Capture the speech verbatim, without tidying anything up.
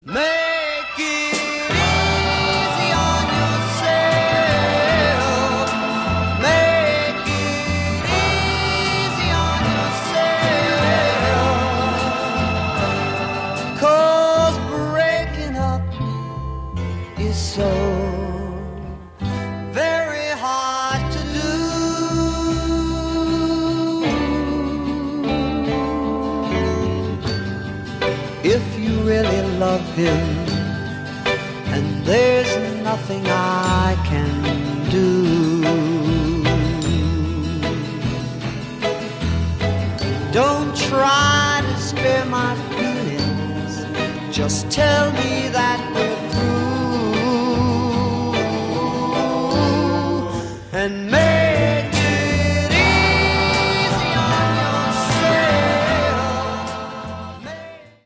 Make it easy on yourself. Make it easy on yourself. 'Cause breaking up is so very hard to do. If you really love him, and there's nothing I can do, don't try to spare my feelings, just tell me that